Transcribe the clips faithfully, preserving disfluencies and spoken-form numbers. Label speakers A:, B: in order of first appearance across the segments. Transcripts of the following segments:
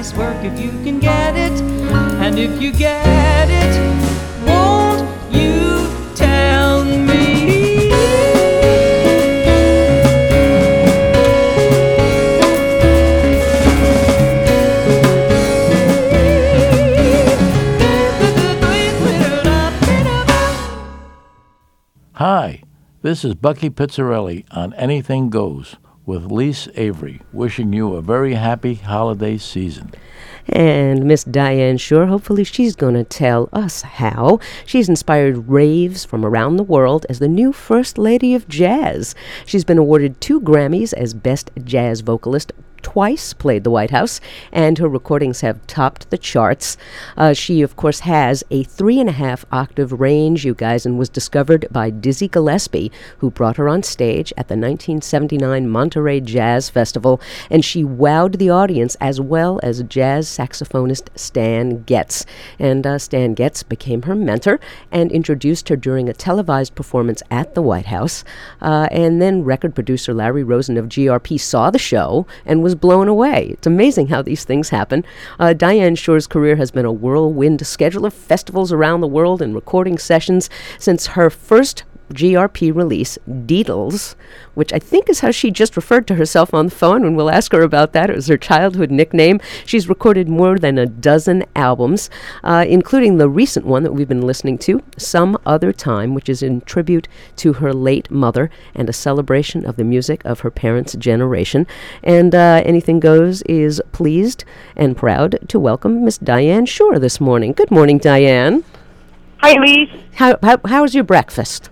A: nice work if you can get it. And if you get it, won't you tell me?
B: Hi, this is Bucky Pizzarelli on Anything Goes with Lise Avery, wishing you a very happy holiday season.
C: And Miss Diane Shore, hopefully she's going to tell us how. She's inspired raves from around the world as the new First Lady of Jazz. She's been awarded two Grammys as Best Jazz Vocalist, twice played the White House, and her recordings have topped the charts. Uh, she, of course, has a three and a half octave range, you guys, and was discovered by Dizzy Gillespie, who brought her on stage at the nineteen seventy-nine Monterey Jazz Festival, and she wowed the audience as well as jazz saxophonist Stan Getz. And uh, Stan Getz became her mentor and introduced her during a televised performance at the White House. Uh, and then record producer Larry Rosen of G R P saw the show and was blown away. It's amazing how these things happen. Uh, Diane Shore's career has been a whirlwind schedule of festivals around the world and recording sessions since her first G R P release, Deedles, which I think is how she just referred to herself on the phone, and we'll ask her about that. It was her childhood nickname. She's recorded more than a dozen albums, uh, including the recent one that we've been listening to, Some Other Time, which is in tribute to her late mother and a celebration of the music of her parents' generation. And uh, Anything Goes is pleased and proud to welcome Miss Diane Shore this morning. Good morning, Diane.
D: Hi, Lise.
C: How, how, how was your breakfast?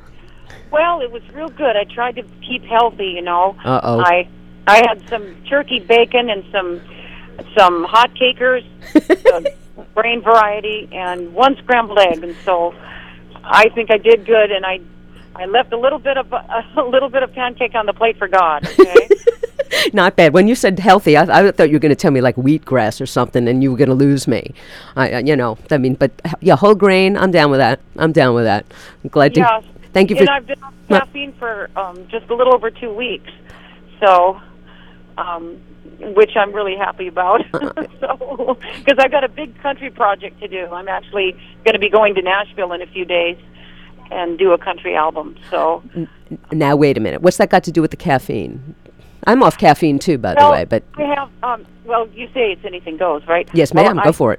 D: Well, it was real good. I tried to keep healthy, you know.
C: Uh-oh.
D: I I had some turkey bacon and some some hot cakers, uh, grain variety, and one scrambled egg, and so I think I did good. And I I left a little bit of a, a little bit of pancake on the plate for God. Okay.
C: Not bad. When you said healthy, I, I thought you were going to tell me like wheatgrass or something, and you were going to lose me. I, you know, I mean, but yeah, whole grain. I'm down with that. I'm down with that. I'm glad to.
D: Yeah.
C: Thank you for.
D: And I've been on caffeine for um, just a little over two weeks, so um, which I'm really happy about. so, because I've got a big country project to do. I'm actually going to be going to Nashville in a few days and do a country album. So.
C: Now wait a minute. What's that got to do with the caffeine? I'm off caffeine too, by
D: well,
C: the way. But
D: I have. Um, well, you say it's anything goes, right?
C: Yes,
D: well,
C: ma'am.
D: I,
C: go for it.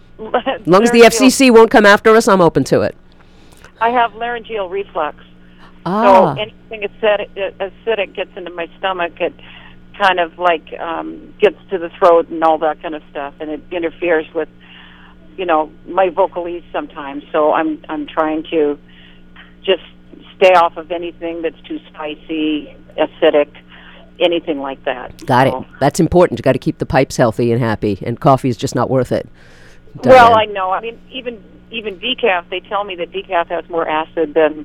C: As long as the F C C won't come after us, I'm open to it.
D: I have laryngeal reflux.
C: Ah.
D: So anything acidic, acidic gets into my stomach, it kind of like um, gets to the throat and all that kind of stuff, and it interferes with, you know, my vocalese sometimes. So I'm I'm trying to just stay off of anything that's too spicy, acidic, anything like that.
C: Got
D: so.
C: it. That's important. You got to keep the pipes healthy and happy, and coffee is just not worth it. Diane.
D: Well, I know. I mean, even even decaf, they tell me that decaf has more acid than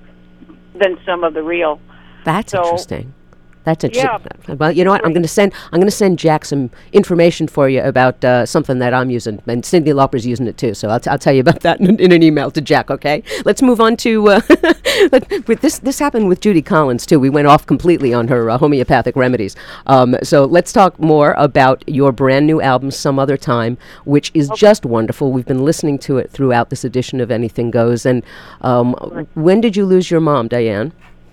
D: than some of the real.
C: That's
D: so,
C: interesting. That's interesting.
D: Yeah.
C: Well, you know what? I'm going to send. I'm going to send Jack some information for you about uh, something that I'm using, and Cyndi Lauper's using it too. So I'll, t- I'll tell you about that in, in an email to Jack. Okay. Let's move on to. Uh, with this, this happened with Judy Collins too. We went off completely on her uh, homeopathic remedies. Um, so let's talk more about your brand new album, Some Other Time, which is okay. Just wonderful. We've been listening to it throughout this edition of Anything Goes. And um, right. When did you lose your mom, Diane?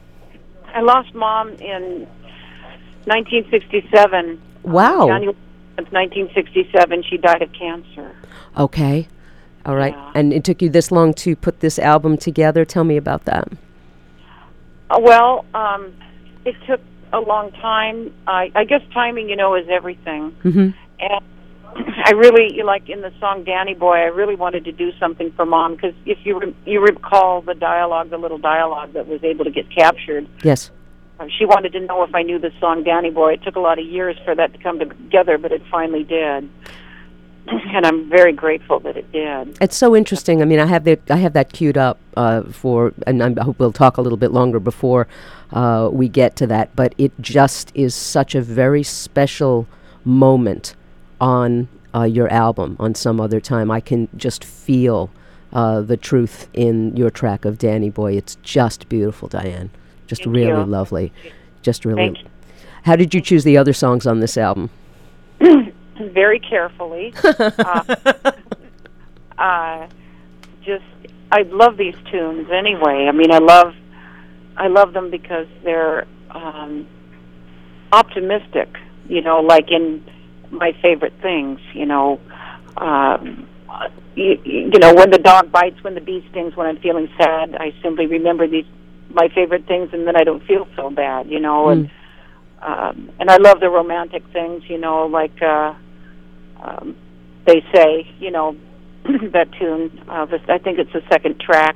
D: I lost Mom in nineteen sixty-seven.
C: Wow.
D: January nineteen sixty-seven, she died of cancer.
C: Okay. All right.
D: Yeah.
C: And it took you this long to put this album together. Tell me about that.
D: Uh, well, um, it took a long time. I, I guess timing, you know, is everything.
C: Mm-hmm.
D: And I really, like in the song Danny Boy, I really wanted to do something for Mom, because if you re- you recall the dialogue, the little dialogue that was able to get captured.
C: Yes.
D: She wanted to know if I knew the song Danny Boy. It took a lot of years for that to come together, but it finally did. And I'm very grateful that it did.
C: It's so interesting. I mean, I have that I have that queued up uh, for, and I hope we'll talk a little bit longer before uh, we get to that. But it just is such a very special moment on uh, your album, on Some Other Time. I can just feel uh, the truth in your track of Danny Boy. It's just beautiful, Diane. Just
D: Thank
C: really
D: you.
C: lovely. Just really.
D: Thank you.
C: How did you choose the other songs on this album?
D: very carefully. uh, uh, just, I love these tunes anyway. I mean, I love, I love them because they're um, optimistic. You know, like in My Favorite Things. You know, um, you, you know, when the dog bites, when the bee stings, when I'm feeling sad, I simply remember these my favorite things, and then I don't feel so bad. You know,
C: Mm.
D: and um, and I love the romantic things. You know, like. Uh, Um, they say, you know, that tune, uh, this, I think it's the second track.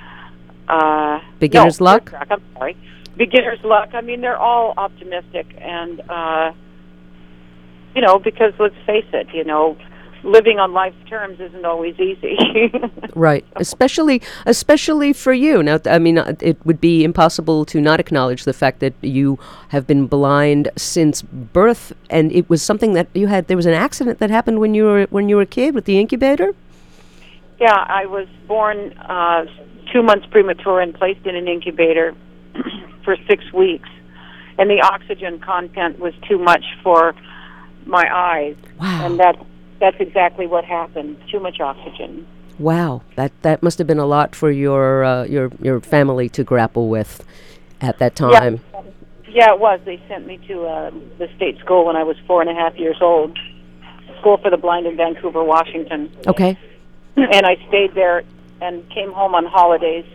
D: Uh,
C: Beginner's
D: no,
C: Luck?
D: third track, I'm sorry. Beginner's Luck. I mean, they're all optimistic. And, uh, you know, because let's face it, you know, living on life's terms isn't always easy.
C: Right, especially especially for you. Now, I mean, uh, it would be impossible to not acknowledge the fact that you have been blind since birth, and it was something that you had. There was an accident that happened when you were when you were a kid with the incubator.
D: Yeah, I was born uh, two months premature and placed in an incubator for six weeks, and the oxygen content was too much for my eyes,
C: Wow.
D: and that. That's exactly what happened. Too much oxygen.
C: Wow, that that must have been a lot for your uh, your your family to grapple with at that time.
D: Yeah, yeah, it was. They sent me to uh, the state school when I was four and a half years old. School for the Blind in Vancouver, Washington.
C: Okay.
D: And I stayed there and came home on holidays.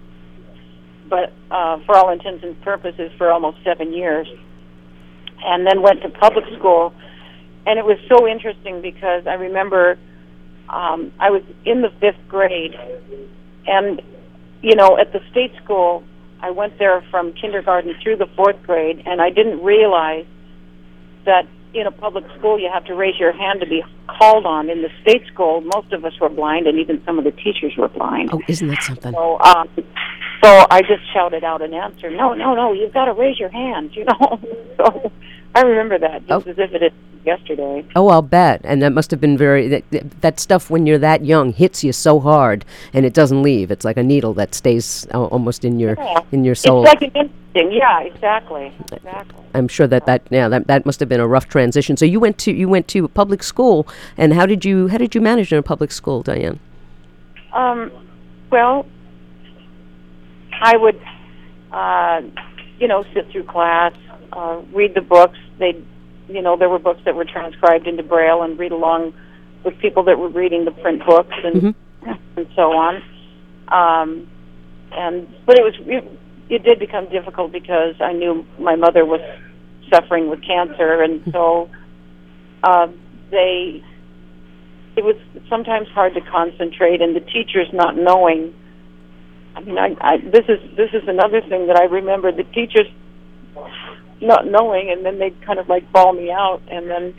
D: But uh, for all intents and purposes, for almost seven years, and then went to public school. And it was so interesting because I remember um, I was in the fifth grade, and, you know, at the state school, I went there from kindergarten through the fourth grade, and I didn't realize that in a public school you have to raise your hand to be called on. In the state school, most of us were blind, and even some of the teachers were blind.
C: Oh, isn't that something?
D: So, um, so I just shouted out an answer, no, no, no, you've got to raise your hand, you know. So I remember that just
C: Oh.
D: as if it had yesterday.
C: Oh, I'll bet. And that must have been very, that, that stuff when you're that young hits you so hard and it doesn't leave. It's like a needle that stays uh, almost in your
D: Yeah.
C: in your soul.
D: It's like an instinct. Yeah, exactly. Exactly.
C: I'm sure that that yeah that, that must have been a rough transition. So you went to you went to public school, and how did you how did you manage in a public school, Diane?
D: Um, well, I would, uh, you know, sit through class, uh, read the books. They, you know, there were books that were transcribed into Braille, and read along with people that were reading the print books and
C: Mm-hmm.
D: and so on. Um, and but it was it, it did become difficult because I knew my mother was suffering with cancer, and so uh, they. It was sometimes hard to concentrate, and the teachers not knowing. I mean, I, I this is this is another thing that I remember: the teachers not knowing, and then they'd kind of like bawl me out, and then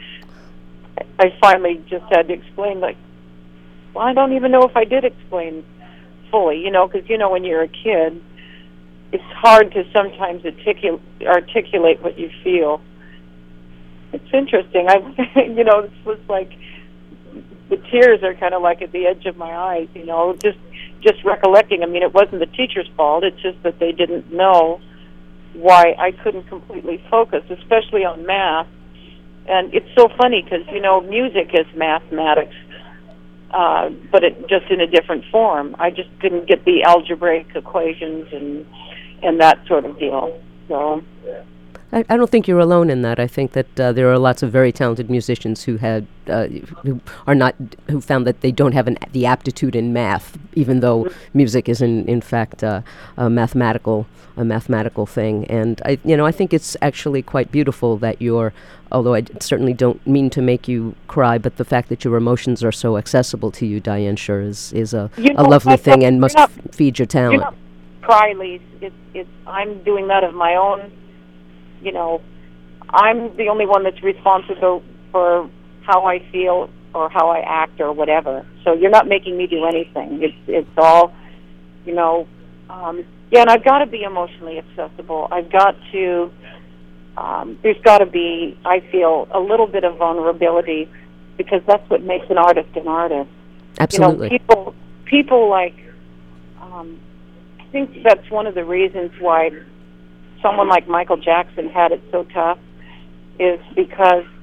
D: I finally just had to explain, like, well, I don't even know if I did explain fully, you know, because you know when you're a kid, it's hard to sometimes articul- articulate what you feel. It's interesting. I, you know, this was like. The tears are kind of like at the edge of my eyes, you know, just just recollecting. I mean, it wasn't the teacher's fault. It's just that they didn't know why I couldn't completely focus, especially on math. And it's so funny because, you know, music is mathematics, uh, but it just in a different form. I just didn't get the algebraic equations and and that sort of deal. So.
C: I, I don't think you're alone in that. I think that uh, there are lots of very talented musicians who had uh, who are not who found that they don't have an, the aptitude in math, even though music is in in fact uh, a mathematical a mathematical thing. And I you know I think it's actually quite beautiful that you're. Although I d- certainly don't mean to make you cry, but the fact that your emotions are so accessible to you, Diane, sure is is a,
D: You
C: a
D: know,
C: lovely
D: I-
C: thing
D: I-
C: and must
D: you're not-
C: f- feed your
D: You're
C: talent.
D: not cry, Lise. It's it's I'm doing that of my own. You know, I'm the only one that's responsible for how I feel or how I act or whatever. So you're not making me do anything. It's it's all, you know, um, yeah. And I've got to be emotionally accessible. I've got to. Um, there's got to be, I feel, a little bit of vulnerability because that's what makes an artist an artist.
C: Absolutely.
D: You know, people people like. Um, I think that's one of the reasons why someone like Michael Jackson had it so tough, is because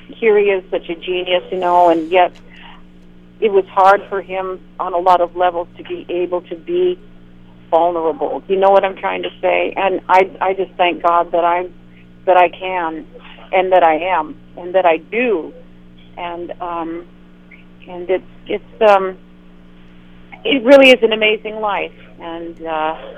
D: here he is, such a genius, you know, and yet it was hard for him on a lot of levels to be able to be vulnerable. You know what I'm trying to say? And I, I just thank God that I, that I can, and that I am, and that I do, and um, and it's it's um, it really is an amazing life, and uh,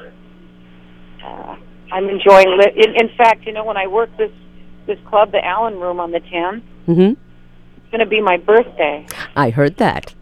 D: uh, I'm enjoying it. In, in fact, you know, when I work this this club, the Allen Room on the tenth,
C: Mm-hmm.
D: it's going to be my birthday.
C: I heard that.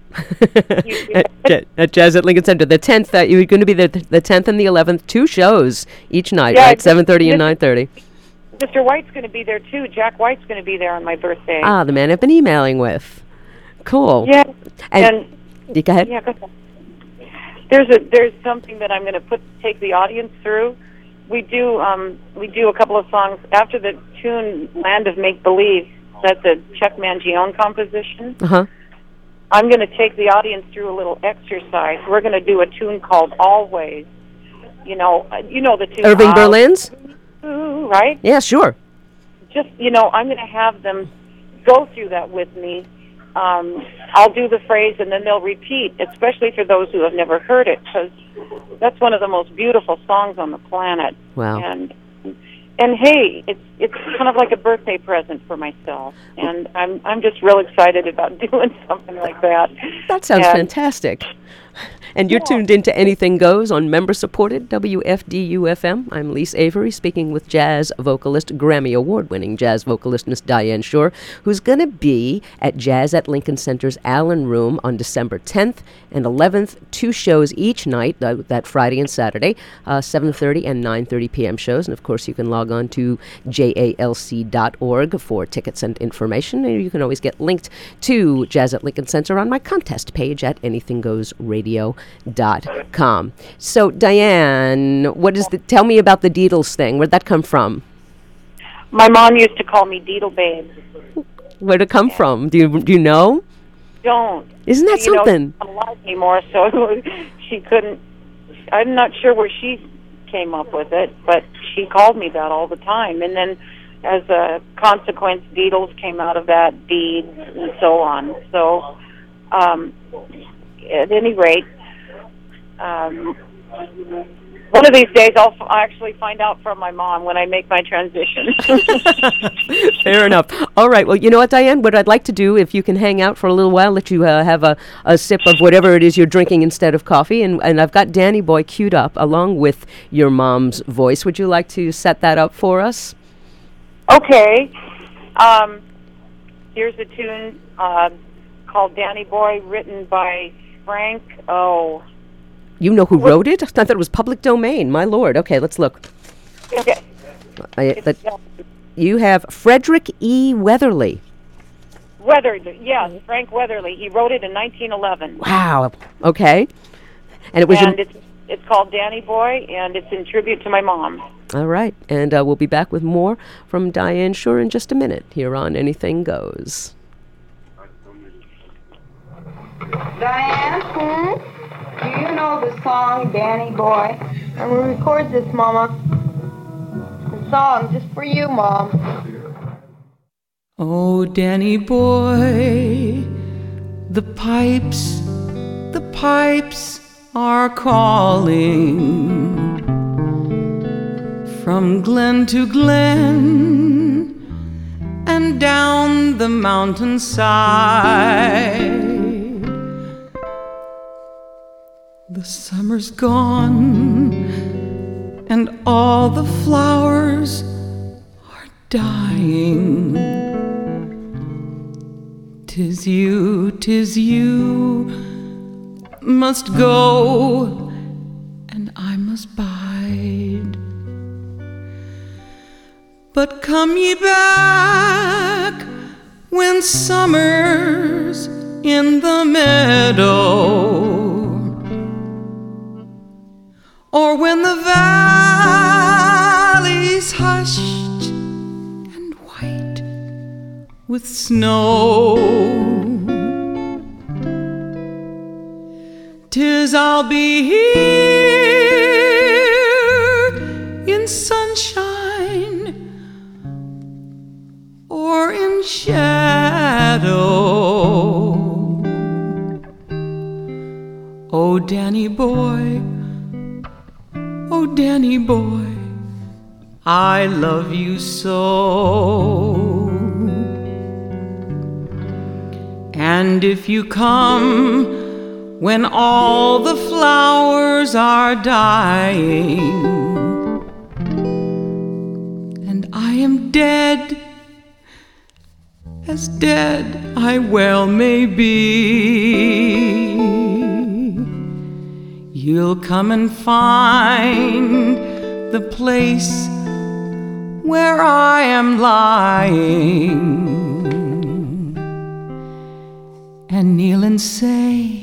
C: at, Ja- at Jazz at Lincoln Center. The tenth, that you're going to be the the tenth and the eleventh, two shows each night,
D: Yeah,
C: right?
D: I-
C: seven thirty and
D: this-
C: nine thirty.
D: Mister White's going to be there, too. Jack White's going to be there on my birthday.
C: Ah, the man I've been emailing with. Cool.
D: Yeah,
C: And,
D: and
C: you go ahead.
D: yeah, go ahead. There's a there's something that I'm going to put take the audience through. We do um we do a couple of songs after the tune "Land of Make Believe." That's a Chuck Mangione composition.
C: Uh-huh.
D: I'm going to take the audience through a little exercise. We're going to do a tune called "Always." You know, uh, you know the tune.
C: Irving
D: "I'll
C: Berlin's?
D: do," right?
C: Yeah, sure.
D: Just, you know, I'm going to have them go through that with me. Um, I'll do the phrase, and then they'll repeat, especially for those who have never heard it, because that's one of the most beautiful songs on the planet.
C: Wow.
D: And and hey, it's it's kind of like a birthday present for myself, and I'm I'm just real excited about doing something like that.
C: That sounds
D: And-
C: fantastic. And you're
D: Yeah.
C: tuned into Anything Goes on member-supported W F D U F M. I'm Lise Avery, speaking with jazz vocalist, Grammy Award-winning jazz vocalist Miss Diane Shore, who's going to be at Jazz at Lincoln Center's Allen Room on December tenth and eleventh. Two shows each night, uh, that Friday and Saturday, uh, seven thirty and nine thirty p.m. shows. And, of course, you can log on to J A L C dot org for tickets and information. And you can always get linked to Jazz at Lincoln Center on my contest page at anything goes radio dot com. So, Diane, what is the, tell me about the Deedles thing. Where'd that come from?
D: My mom used to call me Deedle Babe.
C: Where'd it come from? Do you, do you know?
D: Don't.
C: Isn't that
D: you
C: something?
D: Know, she's not alive anymore, so she couldn't. I'm not sure where she came up with it, but she called me that all the time. And then, as a consequence, Deedles came out of that, deeds, and so on. So, um, at any rate, um, one of these days I'll f- actually find out from my mom when I make my transition.
C: Fair enough. All right. Well, you know what, Diane? What I'd like to do, if you can hang out for a little while, let you uh, have a, a sip of whatever it is you're drinking instead of coffee. And, and I've got Danny Boy queued up along with your mom's voice. Would you like to set that up for us?
D: Okay. Um, here's a tune uh, called Danny Boy, written by Frank O.
C: You know who wrote it? I thought it was public domain. My lord. Okay, let's look.
D: Okay.
C: I, that, you have Frederick E. Weatherly.
D: Weatherly, yes, Frank Weatherly. He wrote it in nineteen eleven.
C: Wow. Okay. And it was
D: And
C: in,
D: it's it's called Danny Boy, and it's in tribute to my mom.
C: all right. And uh, we'll be back with more from Diane Shore in just a minute here on Anything Goes.
E: Diane? Hmm? Do you know the song Danny Boy? I'm going to record this, Mama. The song just for you, Mom.
A: Oh, Danny boy, the pipes, the pipes are calling from glen to glen and down the mountainside. The summer's gone and all the flowers are dying. 'Tis you, 'tis you must go, and I must bide. But come ye back when summer's in the meadow, or when the valley's hushed and white with snow. 'Tis I'll be here in sunshine or in shadow. Oh, Danny boy, oh, Danny boy, I love you so. And if you come when all the flowers are dying, and I am dead, as dead I well may be, you'll come and find the place where I am lying, and kneel and say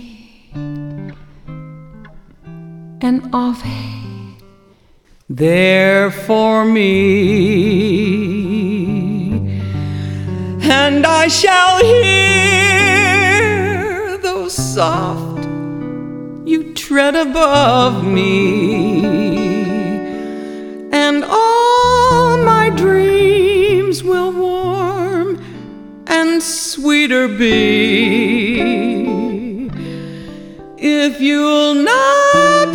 A: an Ave there for me, and I shall hear those soft you tread above me, and all my dreams will warm and sweeter be, if you'll not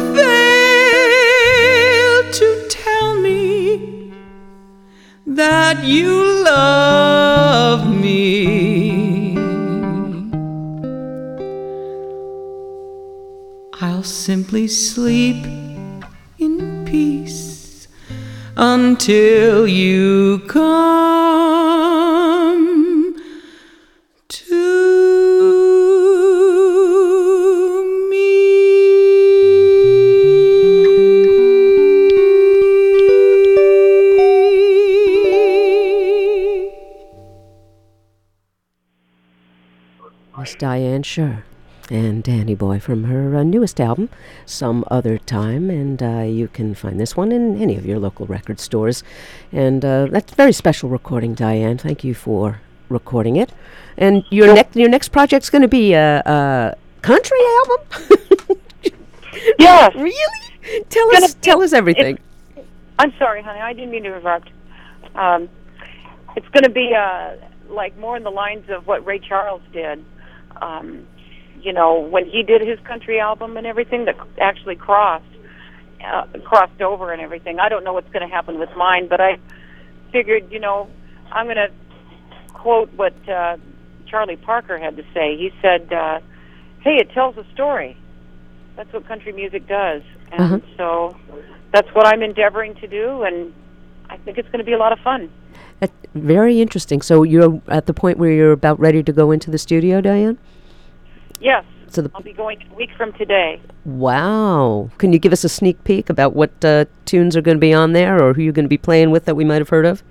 A: fail to tell me that you love me. I'll simply sleep in peace until you come to
C: Miss Diane Shure and Danny Boy from her uh, newest album, Some Other Time, and uh, you can find this one in any of your local record stores. And uh, that's a very special recording, Diane. Thank you for recording it. And your next your next project's going to be a, a country album?
D: Yes.
C: Really? Tell us
D: Gonna-
C: tell us everything.
D: I'm sorry, honey. I didn't mean to interrupt. Um, it's going to be uh, like more in the lines of what Ray Charles did. Um, you know, when he did his country album and everything, that actually crossed uh, crossed over and everything. I don't know what's going to happen with mine, but I figured, you know, I'm going to quote what uh, Charlie Parker had to say. He said, uh, "Hey, it tells a story. That's what country music does." And
C: Uh-huh.
D: so that's what I'm endeavoring to do, and I think it's going to be a lot of fun.
C: That's very interesting. So you're at the point where you're about ready to go into the studio, Diane?
D: Yes,
C: So the
D: I'll be going a week from today.
C: Wow. Can you give us a sneak peek about what uh, tunes are going to be on there, or who you're going to be playing with that we might have heard of?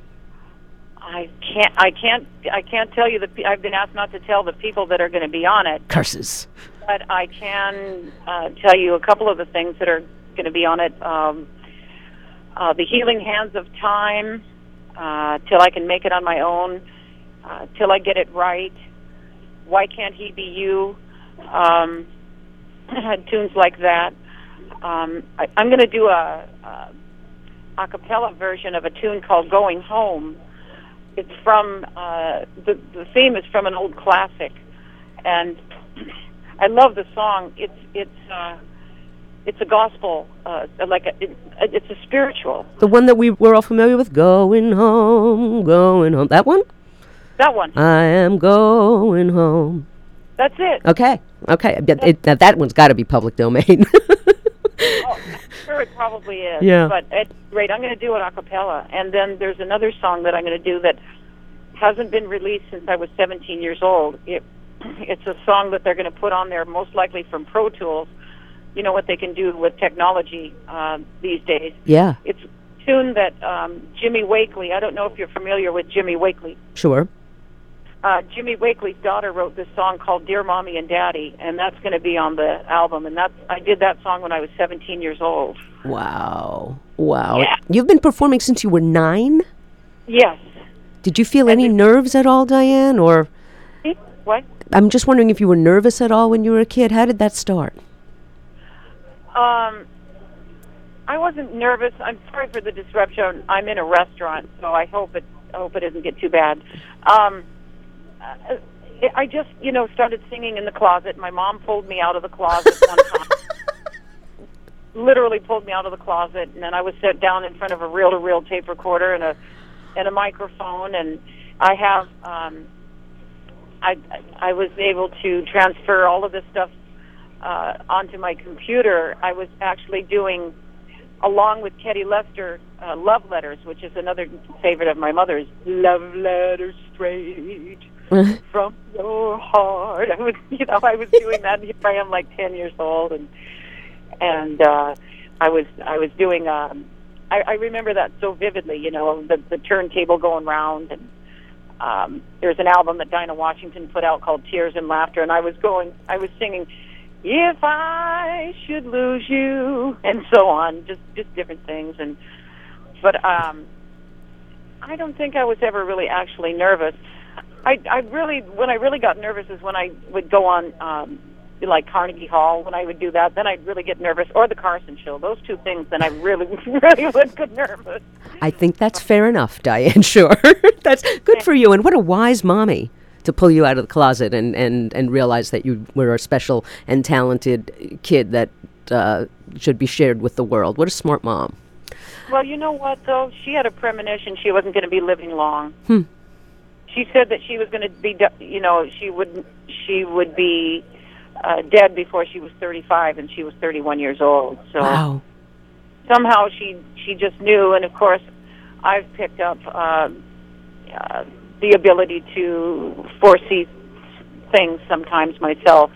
D: I can't. I can't. I can't tell you the. pe- I've been asked not to tell the people that are going to be on it,
C: Curses.
D: but I can uh, tell you a couple of the things that are going to be on it. Um, uh, the Healing Hands of Time, uh, Till I Can Make It on My Own, uh, Till I Get It Right, Why Can't He Be You, um, tunes like that. Um, I, I'm going to do a, a a cappella version of a tune called Going Home. It's from, uh, the, the theme is from an old classic, and I love the song. It's, it's, uh, it's a gospel, uh, like a, it, it's a spiritual.
C: The one that we we're all familiar with, Going Home, Going Home. That one?
D: That one.
C: I am going home.
D: That's it.
C: Okay, okay. But it, now that one's got to be public domain.
D: Oh, I'm sure it probably is.
C: Yeah.
D: But it's great. I'm going to do it a cappella. And then there's another song that I'm going to do that hasn't been released since I was seventeen years old. It, it's a song that they're going to put on there, most likely from Pro Tools. You know what they can do with technology uh, these days.
C: Yeah,
D: It's a tune that um, Jimmy Wakely, I don't know if you're familiar with Jimmy Wakely.
C: sure.
D: Uh, Jimmy Wakely's daughter wrote this song called Dear Mommy and Daddy, and that's going to be on the album. And that's, I did that song when I was seventeen years old.
C: Wow, wow.
D: Yeah.
C: You've been performing since you were nine?
D: Yes.
C: Did you feel any
D: did.
C: nerves at all, Diane? Or
D: What?
C: I'm just wondering if you were nervous at all when you were a kid. How did that start?
D: Um, I wasn't nervous. I'm sorry for the disruption. I'm in a restaurant, so I hope it I hope it doesn't get too bad. Um, uh, it, I just, you know, started singing in the closet. My mom pulled me out of the closet one time. Literally pulled me out of the closet, and then I was set down in front of a reel-to-reel tape recorder and a and a microphone, and I have um, I I was able to transfer all of this stuff uh, onto my computer. I was actually doing, along with Ketty Lester, uh, Love Letters, which is another favorite of my mother's. Love letters straight from your heart. I was, you know, I was doing that. Here I am, like ten years old, and and uh, I was I was doing. Um, I, I remember that so vividly. You know, the the turntable going round, and um, there's an album that Dinah Washington put out called Tears and Laughter, and I was going. I was singing, "If I should lose you," and so on, just just different things. And but um, I don't think I was ever really actually nervous. I I really when I really got nervous is when I would go on um, like Carnegie Hall. When I would do that, then I'd really get nervous, or the Carson Show. Those two things, then I really really would get nervous.
C: I think that's fair enough, Diane. Sure, that's good for you. And what a wise mommy to pull you out of the closet and, and, and realize that you were a special and talented kid that uh, should be shared with the world. What a smart mom.
D: Well, you know what, though? She had a premonition she wasn't going to be living long.
C: Hmm.
D: She said that she was going to be, you know, she would she would be uh, dead before she was thirty-five, and she was thirty-one years old. So
C: Wow.
D: somehow she she just knew, and of course, I've picked up uh, uh, the ability to foresee things sometimes myself,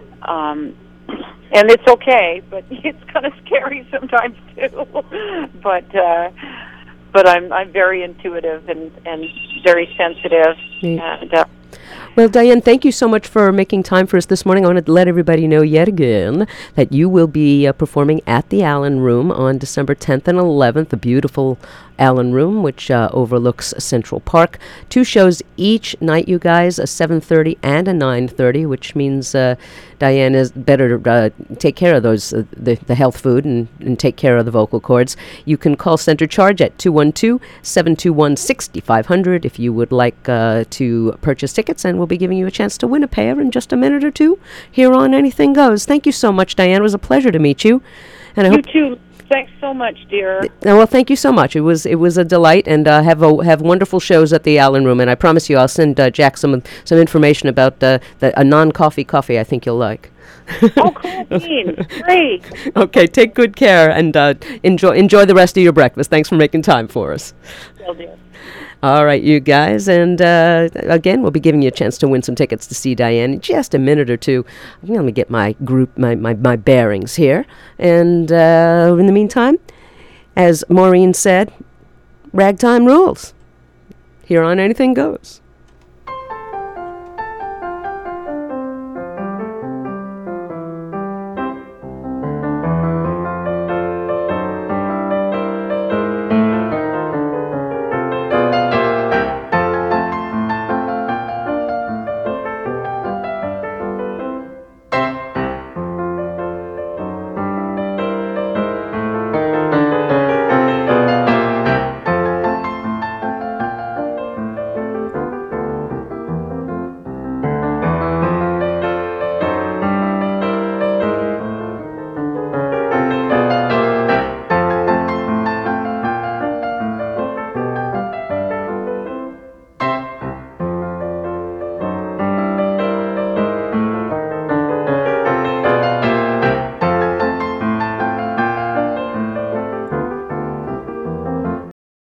D: um, and it's okay, but it's kind of scary sometimes too. but uh, but I'm I'm very intuitive and, and very sensitive,
C: Yeah.
D: and. Uh,
C: Well, Diane, thank you so much for making time for us this morning. I want to let everybody know yet again that you will be uh, performing at the Allen Room on December tenth and eleventh, the beautiful Allen Room, which uh, overlooks Central Park. Two shows each night, you guys, a seven thirty and a nine thirty, which means uh, Diane is better to uh, take care of those, uh, the, the health food and, and take care of the vocal cords. You can call Center Charge at two one two, seven two one, six five zero zero if you would like uh, to purchase tickets, and we'll be giving you a chance to win a pair in just a minute or two here on Anything Goes. Thank you so much, Diane. It was a pleasure to meet you. And I
D: you
C: hope
D: too. Thanks so much, dear.
C: Uh, well, thank you so much. It was it was a delight, and uh, have a, have wonderful shows at the Allen Room. And I promise you, I'll send uh, Jack some some information about uh, the, a non-coffee coffee I think you'll like.
D: Oh, cool beans. Great.
C: Okay, take good care, and uh, enjoy enjoy the rest of your breakfast. Thanks for making time for us.
D: Well, dear.
C: All right, you guys, and uh, again, we'll be giving you a chance to win some tickets to see Diane in just a minute or two. Let me get my group, my, my, my bearings here. And uh, in the meantime, as Maureen said, ragtime rules. Here on Anything Goes.